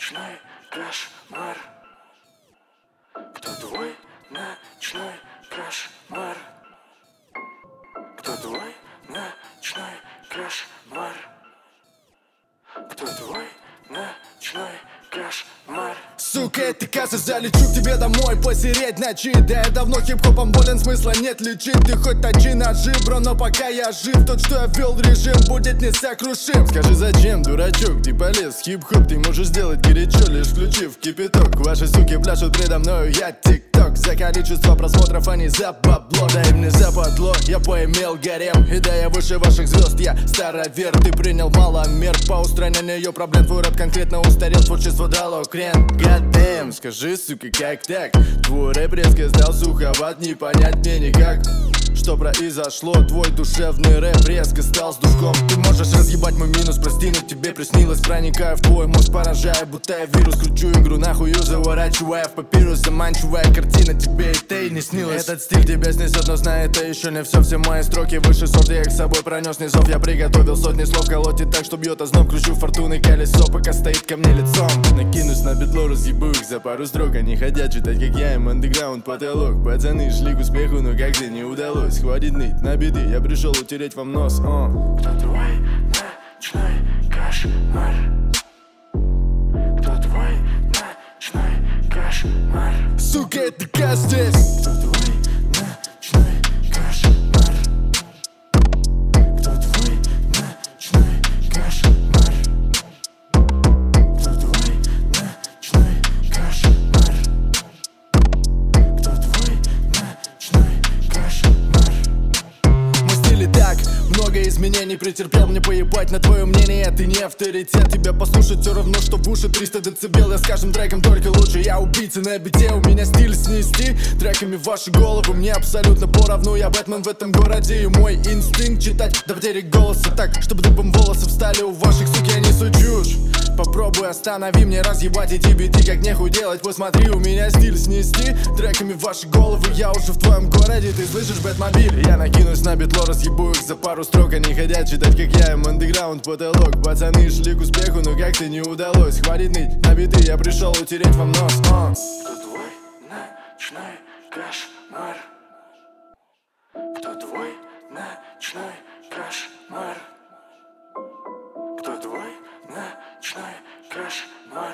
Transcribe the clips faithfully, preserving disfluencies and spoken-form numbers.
ночной кошмар? Кто твой ночной кошмар? Кто твой ночной кошмар? Кто твой ночной кошмар? Сука, это касса, залечу к тебе домой посереть ночи. Да я давно хип-хопом болен, смысла нет лечить. Ты хоть точи ножи, бро, но пока я жив, тот, что я ввел режим, будет несокрушим. Скажи, зачем, дурачок, ты полез в хип-хоп? Ты можешь сделать горячо, лишь включив кипяток. Ваши суки пляшут предо мною, я тик-ток. За количество просмотров, а не за бабло. Да и мне западло, я поимел гарем. И да, я выше ваших звезд, я старовер. Ты принял мало мер по устранению ее проблем. Твой рэп конкретно устарел, творчество дало крен. Goddamn, скажи, сука, как так? Твой рэп резко стал суховат, не понять мне никак. Что произошло? Твой душевный рэп резко стал с душком. Ты можешь разъебать мой минус, прости, но тебе приснилось. Проникаю в твой мозг, поражая, будто я вирус. Кручу игру нахуй, заворачивая в папирус. Заманчивая картина, тебе это и не снилось. Этот стиль тебя снесет, но знай, это еще не все. Все мои строки выше сорт, я их с собой пронес низов. Я приготовил сотни слов, колотит так, что бьет озноб. Кручу фортуны колесо, пока стоит ко мне лицом. Накинусь на бедло, разъебу их за пару строк. Они хотят читать, как я им андеграунд потолок. Пацаны шли к успеху, но как же не удалось. Хватит ныть на беды, я пришел утереть вам нос. О. Кто твой ночной кошмар? Кто твой ночной кошмар? Сука, это Кас здесь. Кто твой ночной кошмар? Кто твой ночной кошмар? Кто твой ночной кошмар? Кто твой ночной кошмар? Мой стиль и так много изменений претерпел, мне поебать на твое мнение, ты не авторитет. Тебя послушать все равно, что в уши триста децибел. Я с каждым треком только лучше, я убийца на бите. У меня стиль снести треками ваши головы, мне абсолютно поровну. Я Бэтмен в этом городе, и мой инстинкт читать до потери голоса так, чтобы дыбом волосы встали у ваших, суки, я несу чушь. Попробуй останови мне разъебать эти биты, как нехуй делать. Посмотри, у меня стиль снести треками ваши головы. Я уже в твоем городе, ты слышишь, Бэтмобиль? Я накинусь на битло, разъебу их за пару строк. Они хотят читать, как я им андеграунд потолок. Пацаны шли к успеху, но как-то не удалось. Хватит ныть на биты, я пришел утереть вам нос. а. Кто твой ночной кошмар? Кто твой ночной кошмар? Кто твой ночной кошмар?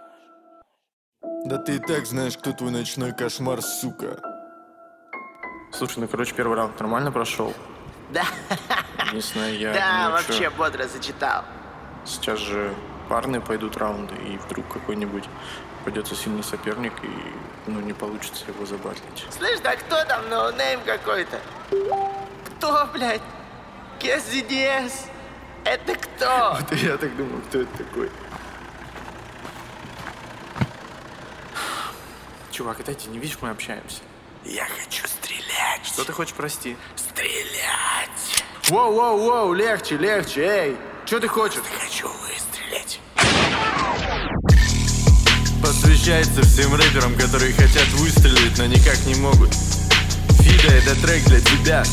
Да ты и так знаешь, кто твой ночной кошмар, сука. Слушай, ну короче, первый раунд нормально прошел. Да, Не знаю, я да, ну, вообще чё, бодро зачитал. сейчас же парные пойдут раунды, и вдруг какой-нибудь придется сильный соперник, и ну не получится его забатлить. Слышь, да кто там, ноунейм какой-то? Кто, блядь? Кес ди ди эс? Это кто? Вот и я так думал, кто это такой. Чувак, отойди, не видишь, мы общаемся. Я хочу стрелять. Что ты хочешь, прости? Стрелять. Воу-воу-воу, легче, легче, эй! Что ты хочешь? Хочу выстрелить. Посвящается всем рэперам, которые хотят выстрелить, но никак не могут. Фида, это трек для тебя.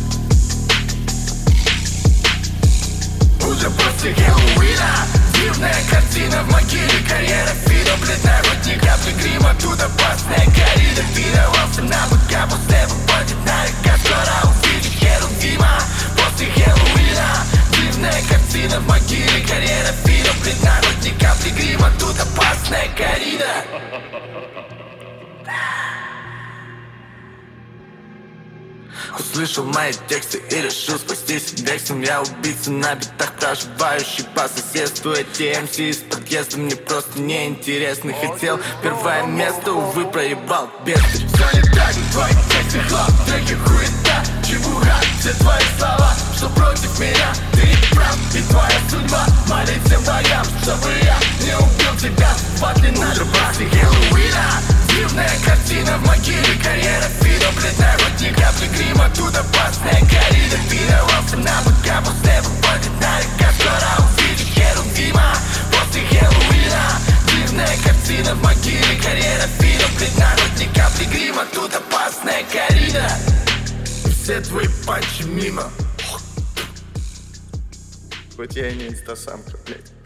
Утро после Хэллоуина, дивная картина в могиле. Карьера Фидо, блядь, народника грима. Тут опасная коррида. Пидорвался на быка, после выпадет на река. Скоро увидишь Херувима после Хэллоуина. Дивная картина в могиле. Карьера Фидо, блядь, народника грима. Тут опасная коррида. Услышал мои тексты и решил спастись вексом. Я убийца на битах, проживающий по соседству. Эти эм си из подъезда мне просто неинтересны. Хотел первое место, увы, проебал бедствие. Все не так, твои тексты хлоп, треки хуета, чебуха. Все твои слова, что против меня, ты не прав. И твоя судьба, молить всем богам, чтобы я не убил тебя. Падли на же после Хэллоуина. Дивная картина в могиле. Карьера Фидо, блядь, народника грима. Тут опасная коррида. Пидорвался на быка, после выпадет на река. Скоро увидишь Херувима после Хэллоуина. Дивная картина в могиле. Карьера Фидо, блядь, народника грима. Тут опасная коррида. Все твои панчи мимо. Хоть я и не инстасамка, блядь.